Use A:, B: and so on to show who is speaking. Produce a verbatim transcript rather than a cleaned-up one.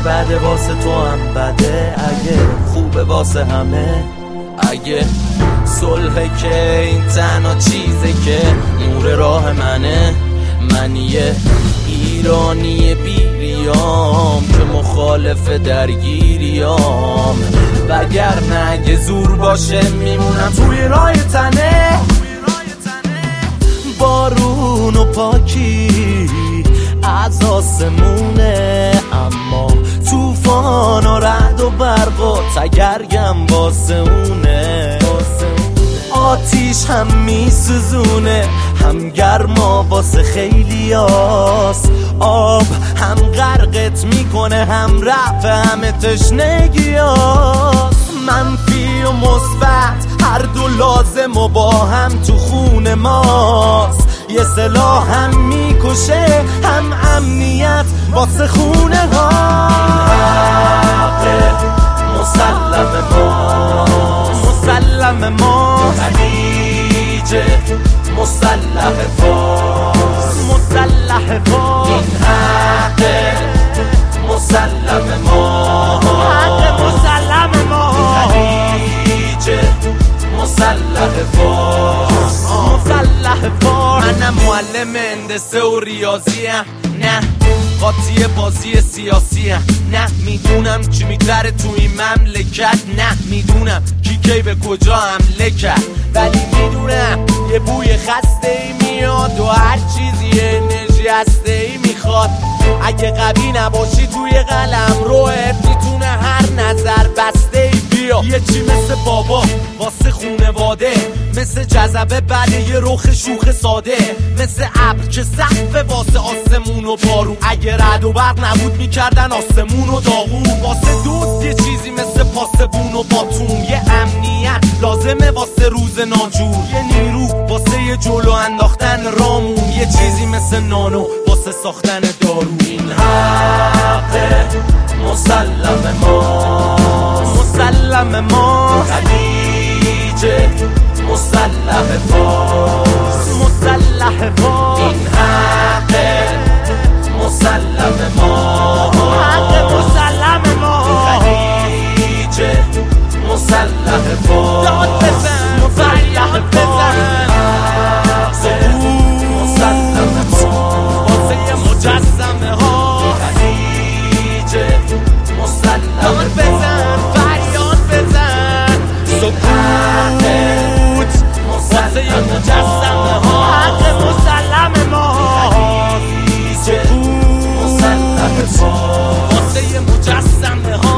A: بده واسه تو هم بده، اگه خوبه واسه همه، اگه صلحه که این تنها چیزه که نور راه منه. من یه ایرانی بیریام که مخالف درگیریام، وگرنه اگه زور باشه میمونم توی راه تنه. بارون و پاکی از آسمونه، اما توفان و رعد و برق و تگرگم واسه اونه. آتیش هم میسوزونه، هم گرما واسه خیلی هاست، آب هم غرقت میکنه، هم رفع همه تشنگی هاست. منفی و مثبت هر دو لازم و با هم تو خون ماست. یه سلاح هم میکشه، هم امنیت واسه خونه ها. مسلم ما، مسلم ما، خلیج مسلح فارس، مسلح فارس. این حق مسلم ما، حق مسلم ما، خلیج مسلح فارس، مسلح فارس. منم معلم هندسه و ریاضیم، نه قاطی بازی سیاسی هم. نه میدونم چی میگذره تو این مملکت، نه میدونم کی کی به کجا حمله کرد، ولی میدونم یه بوی خسته ای میاد و هر چیزی انرژی هسته ای میخواد. اگه قوی نباشی توی قلم روحت میتونه هر نظر بسته ای بیا. یه چی مثل بابا واسه خونواده، مثل جذبه بله یه رخ شوخ ساده، مثل ابر که سقف واسه آسمون و بارون. اگه رعد و برق نبود میکردن آسمون و داغون. واسه دوست یه چیزی مثل پاسبون و باتون، یه امنیت لازمه واسه روز ناجور، یه نیرو واسه یه جلو انداختن رامون، یه چیزی مثل نانو واسه ساختن دارو. این حق مسلم ما، مسلم ما، خلیج مسلح فارس، مسلح فارس. این حق مسلم ما، حق مسلم ما، خلیج مسلح فارس. داد بزن، مسلح بزن، مسلم ما، واسه مجسمه ها، خلیج مسلح. داد بزن، فریاد بزن، سکوت واسه مجسمه ها، حق مسلم ما، سکوت واسه مجسمه ها.